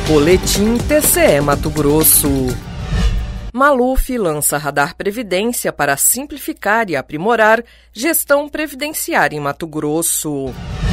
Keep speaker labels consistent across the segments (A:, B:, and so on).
A: Boletim TCE Mato Grosso. Maluf lança Radar Previdência para simplificar e aprimorar gestão previdenciária em Mato Grosso.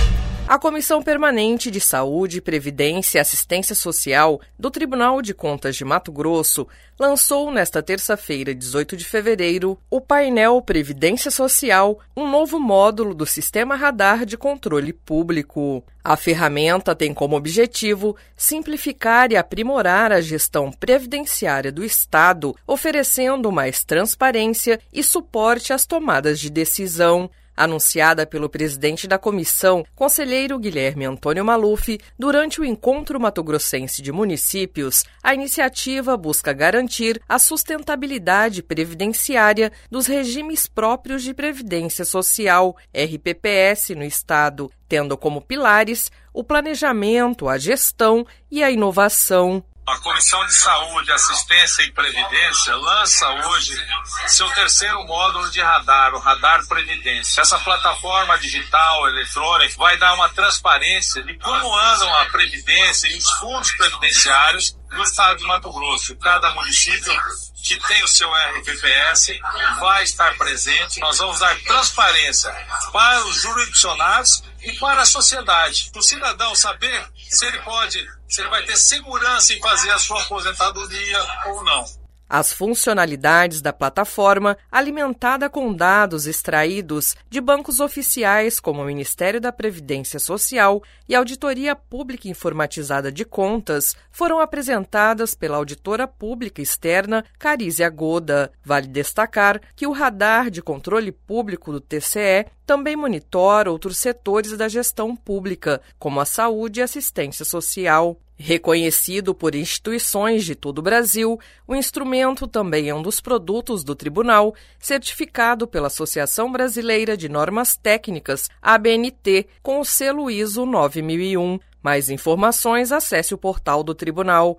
A: A Comissão Permanente de Saúde, Previdência e Assistência Social do Tribunal de Contas de Mato Grosso lançou nesta terça-feira, 18 de fevereiro, o painel Previdência Social, um novo módulo do Sistema Radar de Controle Público. A ferramenta tem como objetivo simplificar e aprimorar a gestão previdenciária do Estado, oferecendo mais transparência e suporte às tomadas de decisão. Anunciada pelo presidente da comissão, conselheiro Guilherme Antônio Maluf, durante o Encontro Mato-Grossense de Municípios, a iniciativa busca garantir a sustentabilidade previdenciária dos regimes próprios de previdência social, RPPS, no Estado, tendo como pilares o planejamento, a gestão e a inovação.
B: A Comissão de Saúde, Assistência e Previdência lança hoje seu terceiro módulo de radar, o Radar Previdência. Essa plataforma digital, eletrônica, vai dar uma transparência de como andam a Previdência e os fundos previdenciários no estado de Mato Grosso. Cada município que tem o seu RPPS vai estar presente. Nós vamos dar transparência para os jurisdicionados e para a sociedade. O cidadão saber se ele vai ter segurança em fazer a sua aposentadoria ou não.
A: As funcionalidades da plataforma, alimentada com dados extraídos de bancos oficiais como o Ministério da Previdência Social e a Auditoria Pública Informatizada de Contas, foram apresentadas pela auditora pública externa Carízia Goda. Vale destacar que o Radar de Controle Público do TCE também monitora outros setores da gestão pública, como a saúde e assistência social. Reconhecido por instituições de todo o Brasil, o instrumento também é um dos produtos do Tribunal, certificado pela Associação Brasileira de Normas Técnicas, ABNT, com o selo ISO 9001. Mais informações, acesse o portal do Tribunal,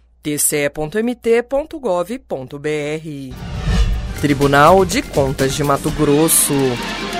A: tce.mt.gov.br. Tribunal de Contas de Mato Grosso.